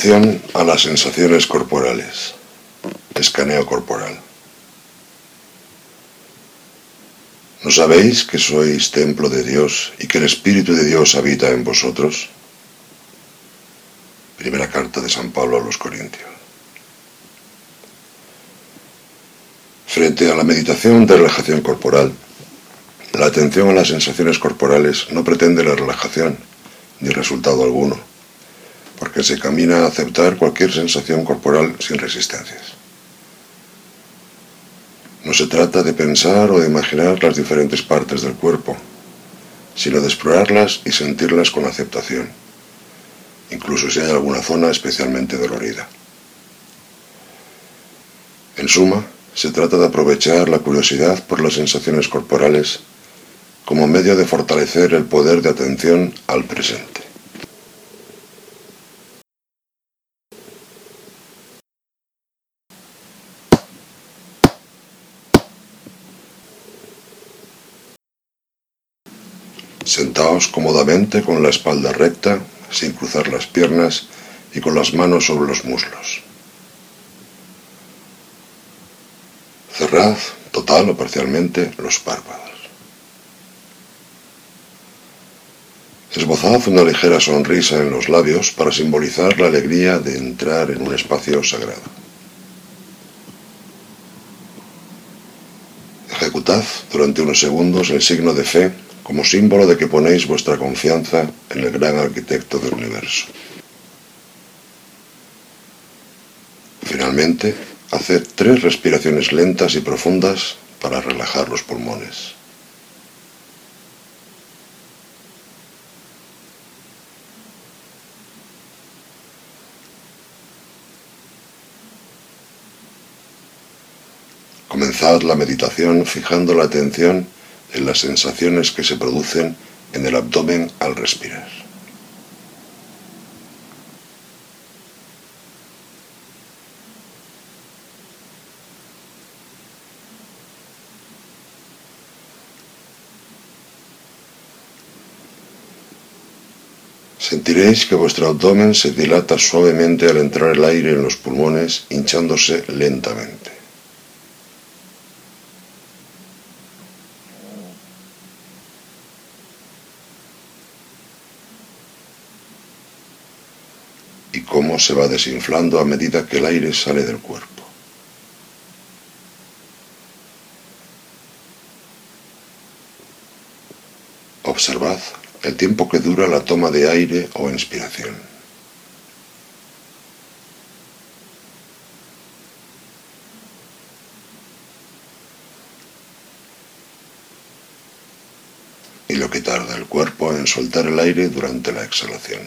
Atención a las sensaciones corporales. Escaneo corporal. ¿No sabéis que sois templo de Dios y que el Espíritu de Dios habita en vosotros? Primera carta de San Pablo a los Corintios. Frente a la meditación de relajación corporal, la atención a las sensaciones corporales no pretende la relajación, ni resultado alguno, porque se camina a aceptar cualquier sensación corporal sin resistencias. No se trata de pensar o de imaginar las diferentes partes del cuerpo, sino de explorarlas y sentirlas con aceptación, incluso si hay alguna zona especialmente dolorida. En suma, se trata de aprovechar la curiosidad por las sensaciones corporales como medio de fortalecer el poder de atención al presente. Sentaos cómodamente con la espalda recta, sin cruzar las piernas y con las manos sobre los muslos. Cerrad, total o parcialmente, los párpados. Esbozad una ligera sonrisa en los labios para simbolizar la alegría de entrar en un espacio sagrado. Ejecutad durante unos segundos el signo de fe como símbolo de que ponéis vuestra confianza en el gran arquitecto del universo. Finalmente, haced 3 respiraciones lentas y profundas para relajar los pulmones. Comenzad la meditación fijando la atención en las sensaciones que se producen en el abdomen al respirar. Sentiréis que vuestro abdomen se dilata suavemente al entrar el aire en los pulmones, hinchándose lentamente. Y cómo se va desinflando a medida que el aire sale del cuerpo. Observad el tiempo que dura la toma de aire o inspiración. Y lo que tarda el cuerpo en soltar el aire durante la exhalación.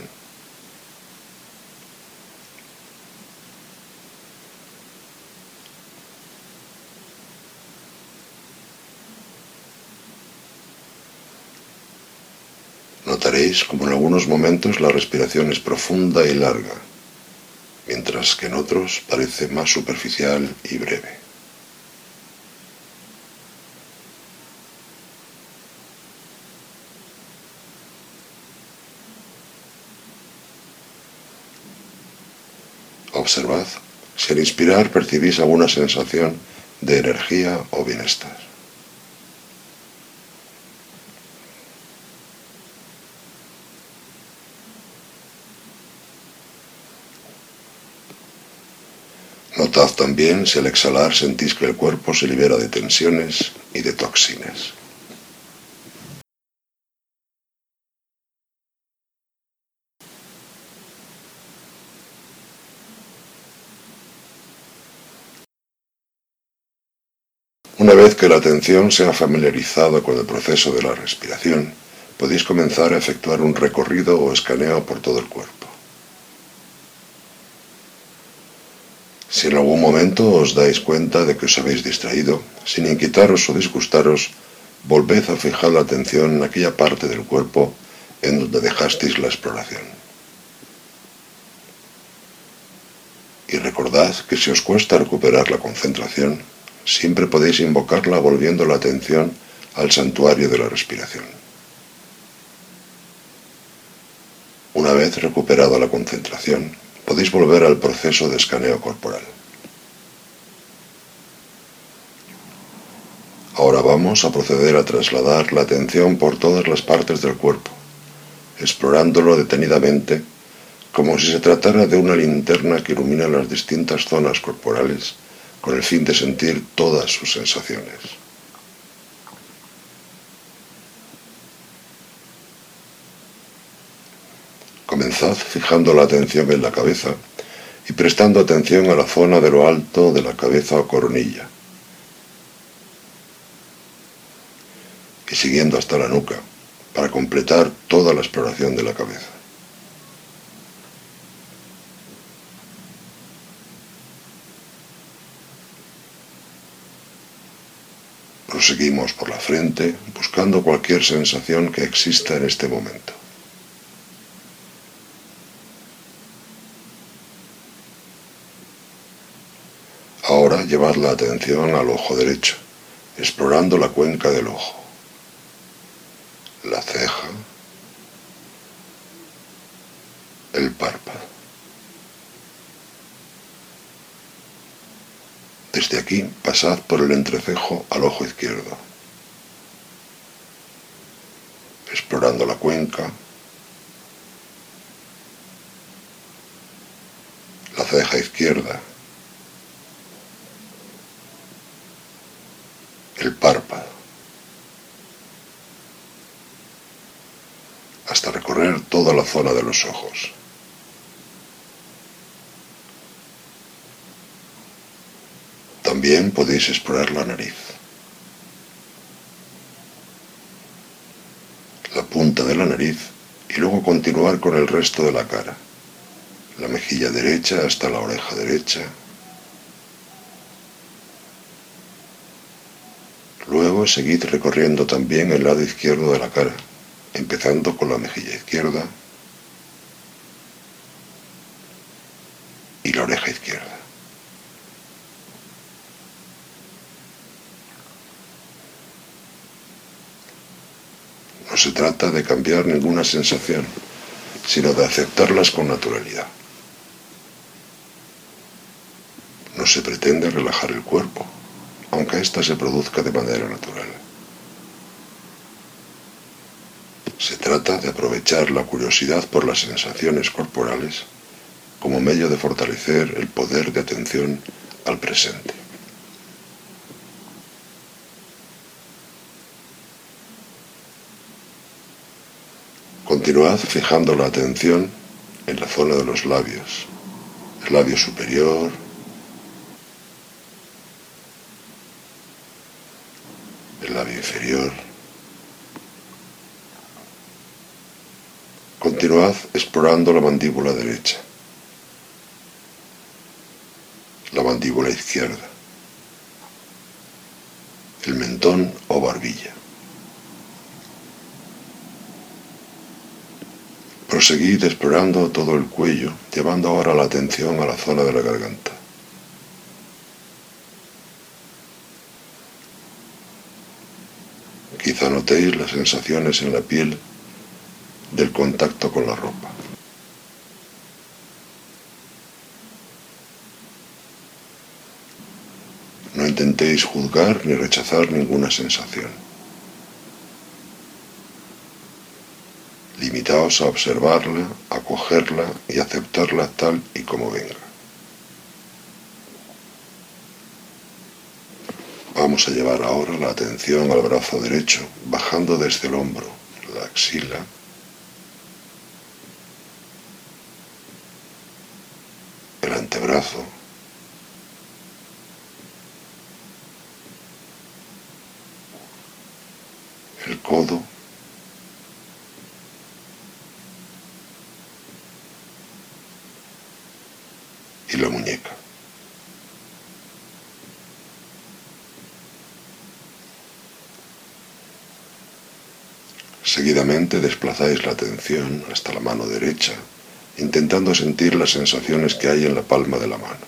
Notaréis como en algunos momentos la respiración es profunda y larga, mientras que en otros parece más superficial y breve. Observad si al inspirar percibís alguna sensación de energía o bienestar. Notad también si al exhalar sentís que el cuerpo se libera de tensiones y de toxinas. Una vez que la atención se ha familiarizado con el proceso de la respiración, podéis comenzar a efectuar un recorrido o escaneo por todo el cuerpo. Si en algún momento os dais cuenta de que os habéis distraído, sin inquietaros o disgustaros, volved a fijar la atención en aquella parte del cuerpo en donde dejasteis la exploración. Y recordad que si os cuesta recuperar la concentración, siempre podéis invocarla volviendo la atención al santuario de la respiración. Una vez recuperada la concentración, podéis volver al proceso de escaneo corporal. Ahora vamos a proceder a trasladar la atención por todas las partes del cuerpo, explorándolo detenidamente como si se tratara de una linterna que ilumina las distintas zonas corporales con el fin de sentir todas sus sensaciones. Comenzad fijando la atención en la cabeza y prestando atención a la zona de lo alto de la cabeza o coronilla, y siguiendo hasta la nuca para completar toda la exploración de la cabeza. Proseguimos por la frente buscando cualquier sensación que exista en este momento. Ahora llevad la atención al ojo derecho, explorando la cuenca del ojo, la ceja, el párpado. Desde aquí pasad por el entrecejo al ojo izquierdo, explorando la cuenca, la ceja izquierda, el párpado, hasta recorrer toda la zona de los ojos. También podéis explorar la nariz, la punta de la nariz y luego continuar con el resto de la cara, la mejilla derecha hasta la oreja derecha. Luego seguid recorriendo también el lado izquierdo de la cara, empezando con la mejilla izquierda y la oreja izquierda. No se trata de cambiar ninguna sensación, sino de aceptarlas con naturalidad. No se pretende relajar el cuerpo, aunque ésta se produzca de manera natural. Se trata de aprovechar la curiosidad por las sensaciones corporales como medio de fortalecer el poder de atención al presente. Continuad fijando la atención en la zona de los labios, el labio superior, el labio inferior. Continuad explorando la mandíbula derecha, la mandíbula izquierda, el mentón o barbilla. Proseguid explorando todo el cuello, llevando ahora la atención a la zona de la garganta. Quizá notéis las sensaciones en la piel del contacto con la ropa. No intentéis juzgar ni rechazar ninguna sensación. Limitaos a observarla, a cogerla y aceptarla tal y como venga. Vamos a llevar ahora la atención al brazo derecho, bajando desde el hombro, la axila, el antebrazo, el codo, y la muñeca. Seguidamente desplazáis la atención hasta la mano derecha, intentando sentir las sensaciones que hay en la palma de la mano.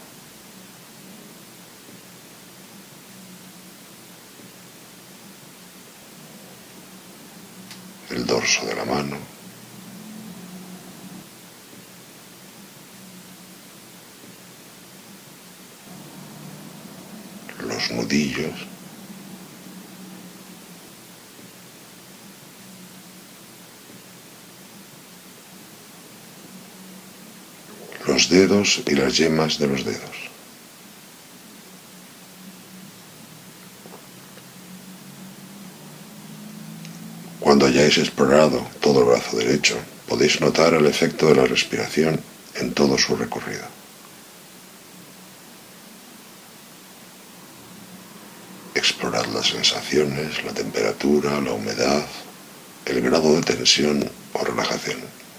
El dorso de la mano, los nudillos, los dedos y las yemas de los dedos. Cuando hayáis explorado todo el brazo derecho, podéis notar el efecto de la respiración en todo su recorrido. Explorad las sensaciones, la temperatura, la humedad, el grado de tensión o relajación.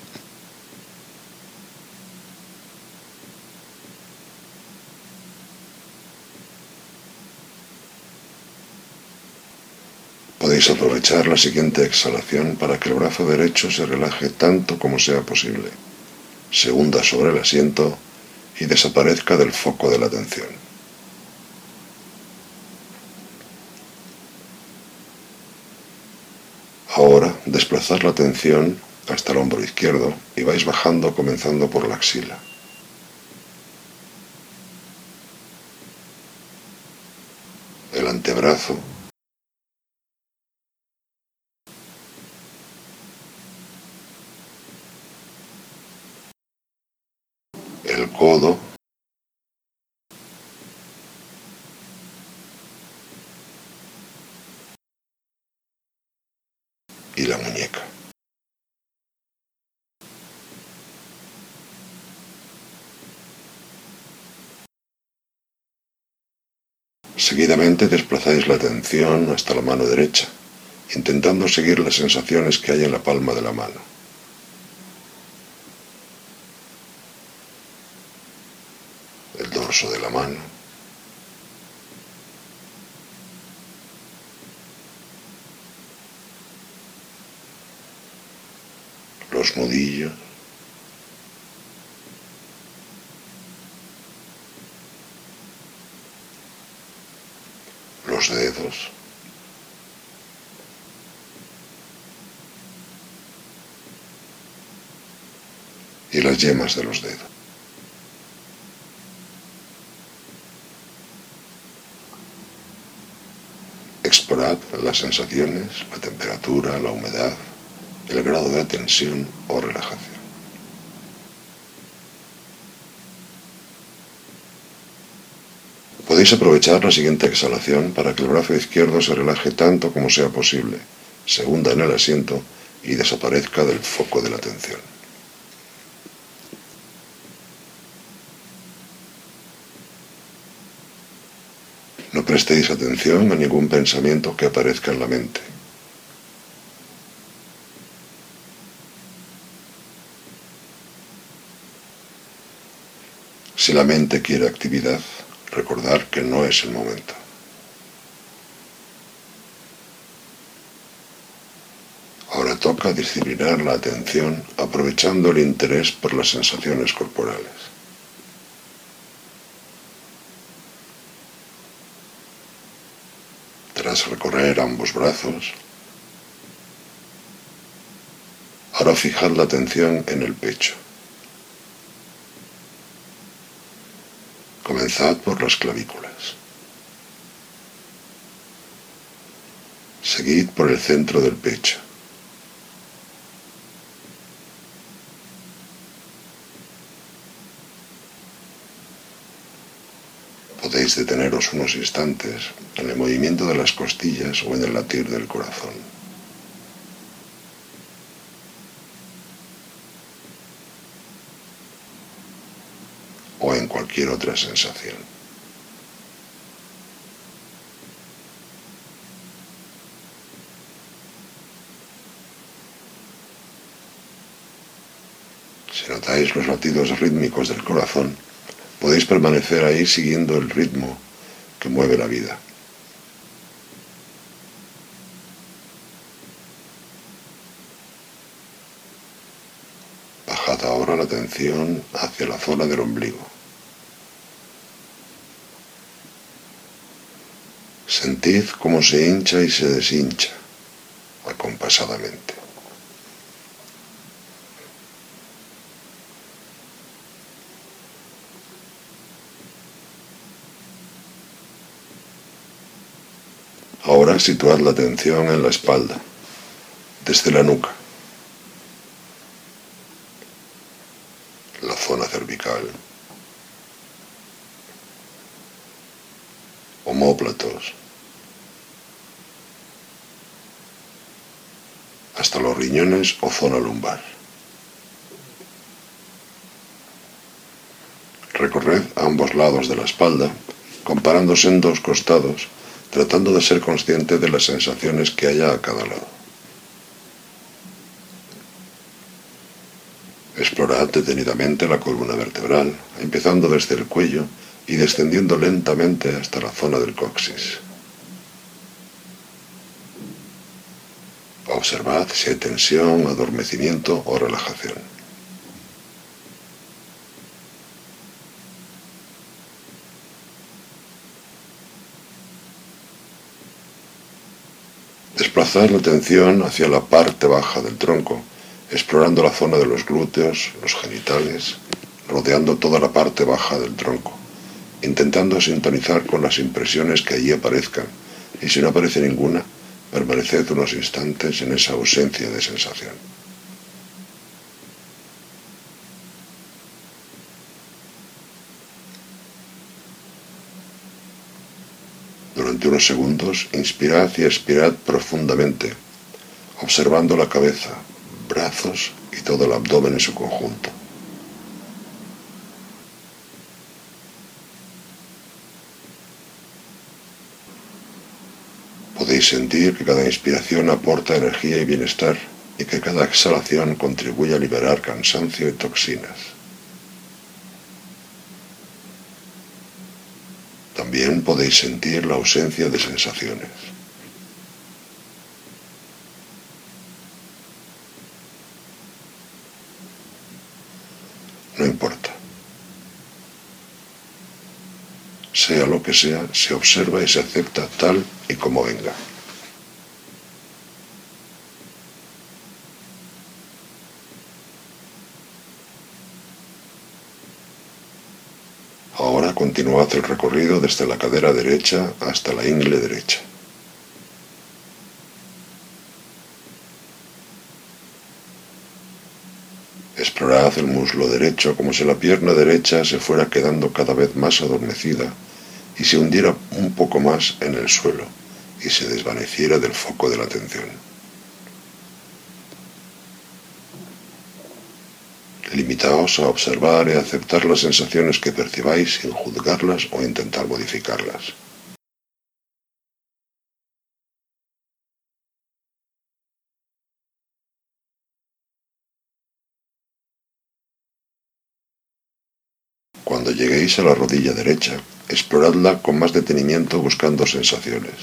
Podéis aprovechar la siguiente exhalación para que el brazo derecho se relaje tanto como sea posible, se hunda sobre el asiento y desaparezca del foco de la atención. Ahora desplazad la atención hasta el hombro izquierdo y vais bajando comenzando por la axila. El antebrazo, el codo, y la muñeca. Seguidamente desplazáis la atención hasta la mano derecha, intentando seguir las sensaciones que hay en la palma de la mano. El dorso de la mano, los nudillos, los dedos, y las yemas de los dedos. Explorad las sensaciones, la temperatura, la humedad, el grado de tensión o relajación. Podéis aprovechar la siguiente exhalación para que el brazo izquierdo se relaje tanto como sea posible, se hunda en el asiento y desaparezca del foco de la atención. No prestéis atención a ningún pensamiento que aparezca en la mente. Si la mente quiere actividad, recordad que no es el momento. Ahora toca disciplinar la atención aprovechando el interés por las sensaciones corporales. Tras recorrer ambos brazos, ahora fijad la atención en el pecho. Comenzad por las clavículas. Seguid por el centro del pecho. Podéis deteneros unos instantes en el movimiento de las costillas o en el latir del corazón. O en cualquier otra sensación. Si notáis los latidos rítmicos del corazón, podéis permanecer ahí siguiendo el ritmo que mueve la vida. Bajad ahora la atención hacia la zona del ombligo. Sentid cómo se hincha y se deshincha acompasadamente. Ahora situad la atención en la espalda, desde la nuca, la zona cervical, omóplatos, hasta los riñones o zona lumbar. Recorred ambos lados de la espalda, comparándose en dos costados, tratando de ser consciente de las sensaciones que haya a cada lado. Explorad detenidamente la columna vertebral, empezando desde el cuello y descendiendo lentamente hasta la zona del coxis. Observad si hay tensión, adormecimiento o relajación. Desplazad la atención hacia la parte baja del tronco, explorando la zona de los glúteos, los genitales, rodeando toda la parte baja del tronco, intentando sintonizar con las impresiones que allí aparezcan, y si no aparece ninguna, permaneced unos instantes en esa ausencia de sensación. Durante unos segundos, inspirad y expirad profundamente, observando la cabeza, brazos y todo el abdomen en su conjunto. Podéis sentir que cada inspiración aporta energía y bienestar y que cada exhalación contribuye a liberar cansancio y toxinas. También podéis sentir la ausencia de sensaciones. No importa. Sea lo que sea, se observa y se acepta tal y como venga. Ahora continuad el recorrido desde la cadera derecha hasta la ingle derecha. Explorad el muslo derecho como si la pierna derecha se fuera quedando cada vez más adormecida y se hundiera un poco más en el suelo y se desvaneciera del foco de la atención. Limitaos a observar y a aceptar las sensaciones que percibáis sin juzgarlas o intentar modificarlas. Cuando lleguéis a la rodilla derecha, exploradla con más detenimiento buscando sensaciones.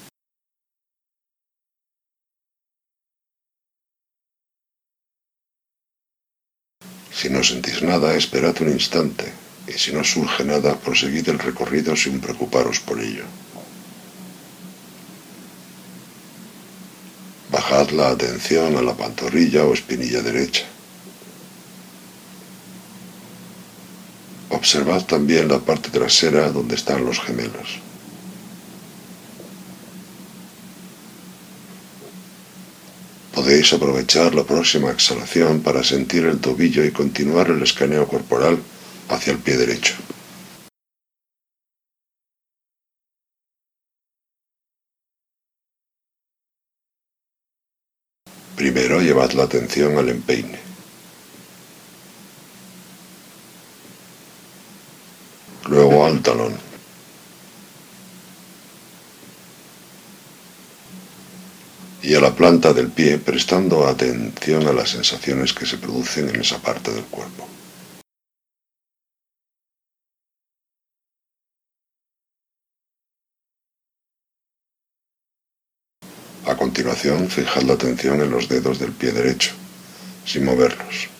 Si no sentís nada, esperad un instante, y si no surge nada, proseguid el recorrido sin preocuparos por ello. Bajad la atención a la pantorrilla o espinilla derecha. Observad también la parte trasera donde están los gemelos. Podéis aprovechar la próxima exhalación para sentir el tobillo y continuar el escaneo corporal hacia el pie derecho. Primero llevad la atención al empeine. Luego al talón. Y a la planta del pie, prestando atención a las sensaciones que se producen en esa parte del cuerpo. A continuación, fijad la atención en los dedos del pie derecho, sin moverlos.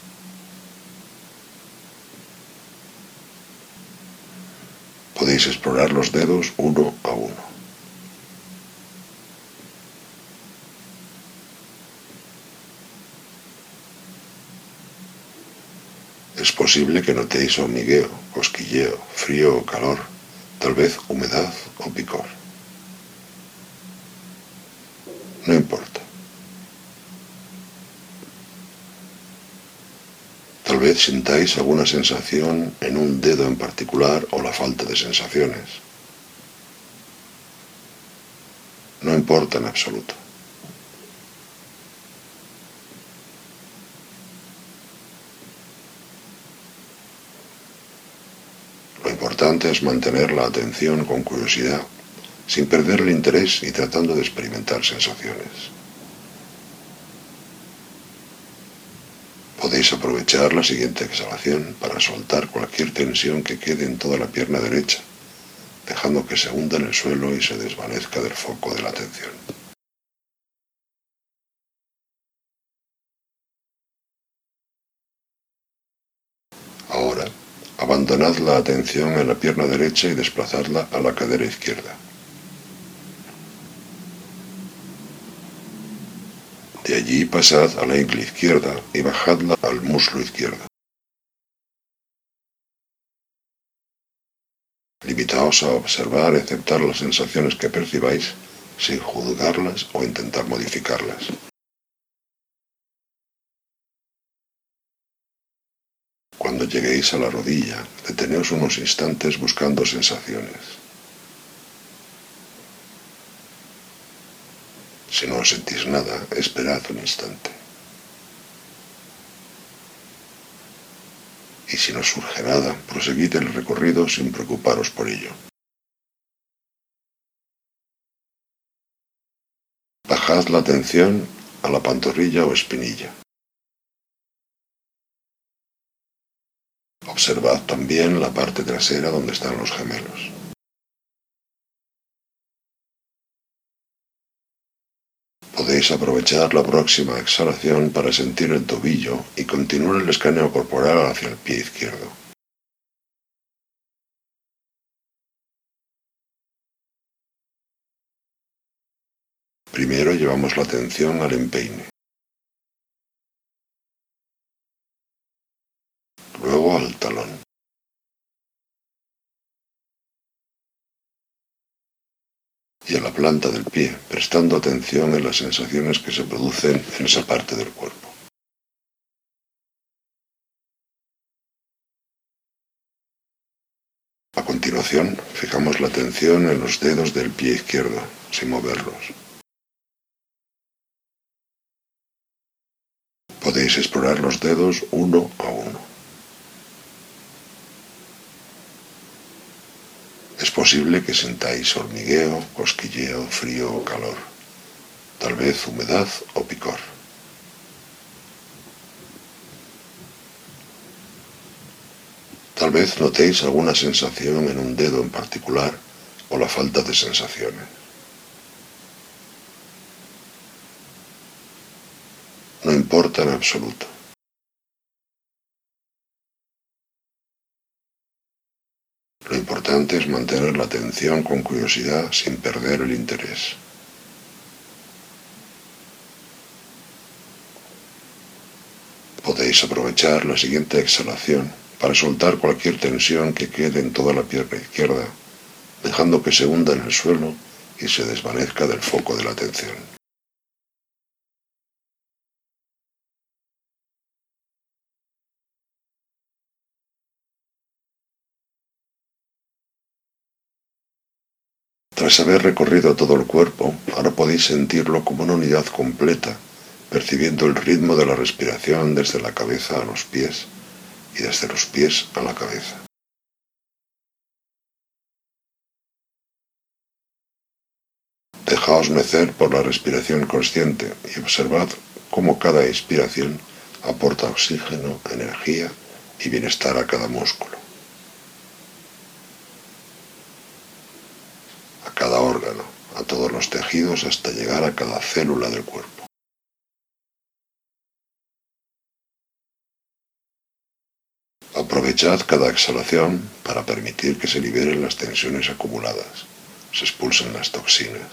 Podéis explorar los dedos uno a uno. Es posible que notéis hormigueo, cosquilleo, frío o calor, tal vez humedad o picor. No importa. Tal vez sintáis alguna sensación en un dedo en particular o la falta de sensaciones. No importa en absoluto. Lo importante es mantener la atención con curiosidad, sin perder el interés y tratando de experimentar sensaciones. Podéis aprovechar la siguiente exhalación para soltar cualquier tensión que quede en toda la pierna derecha, dejando que se hunda en el suelo y se desvanezca del foco de la atención. Ahora, abandonad la atención en la pierna derecha y desplazadla a la cadera izquierda. De allí pasad a la ingle izquierda y bajadla al muslo izquierdo. Limitaos a observar y aceptar las sensaciones que percibáis sin juzgarlas o intentar modificarlas. Cuando lleguéis a la rodilla, deteneos unos instantes buscando sensaciones. Si no sentís nada, esperad un instante. Y si no surge nada, proseguid el recorrido sin preocuparos por ello. Bajad la atención a la pantorrilla o espinilla. Observad también la parte trasera donde están los gemelos. Podéis aprovechar la próxima exhalación para sentir el tobillo y continuar el escaneo corporal hacia el pie izquierdo. Primero llevamos la atención al empeine, luego al talón, y a la planta del pie, prestando atención en las sensaciones que se producen en esa parte del cuerpo. A continuación, fijamos la atención en los dedos del pie izquierdo, sin moverlos. Podéis explorar los dedos uno a uno. Es posible que sintáis hormigueo, cosquilleo, frío o calor, tal vez humedad o picor. Tal vez notéis alguna sensación en un dedo en particular o la falta de sensaciones. No importa en absoluto. Lo importante es mantener la atención con curiosidad sin perder el interés. Podéis aprovechar la siguiente exhalación para soltar cualquier tensión que quede en toda la pierna izquierda, dejando que se hunda en el suelo y se desvanezca del foco de la atención. Tras haber recorrido todo el cuerpo, ahora podéis sentirlo como una unidad completa, percibiendo el ritmo de la respiración desde la cabeza a los pies y desde los pies a la cabeza. Dejaos mecer por la respiración consciente y observad cómo cada inspiración aporta oxígeno, energía y bienestar a cada músculo, a cada órgano, a todos los tejidos hasta llegar a cada célula del cuerpo. Aprovechad cada exhalación para permitir que se liberen las tensiones acumuladas, se expulsen las toxinas,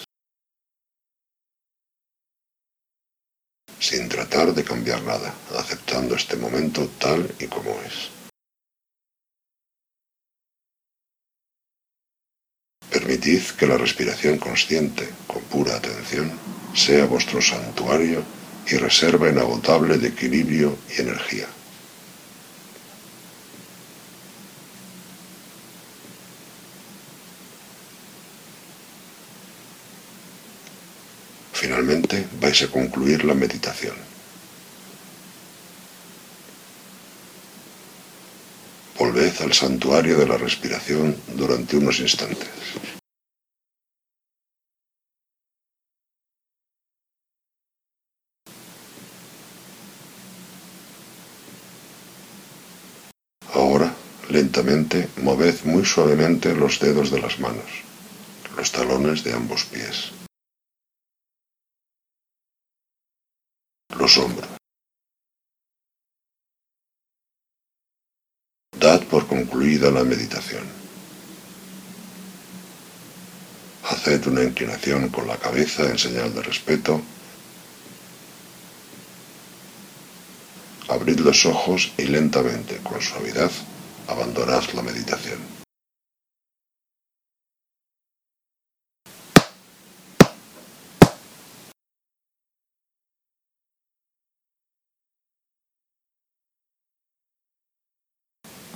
sin tratar de cambiar nada, aceptando este momento tal y como es. Permitid que la respiración consciente, con pura atención, sea vuestro santuario y reserva inagotable de equilibrio y energía. Finalmente vais a concluir la meditación. Volved al santuario de la respiración durante unos instantes. Ahora, lentamente, moved muy suavemente los dedos de las manos, los talones de ambos pies, los hombros. Dad por concluida la meditación. Haced una inclinación con la cabeza en señal de respeto. Abrid los ojos y lentamente, con suavidad, abandonad la meditación.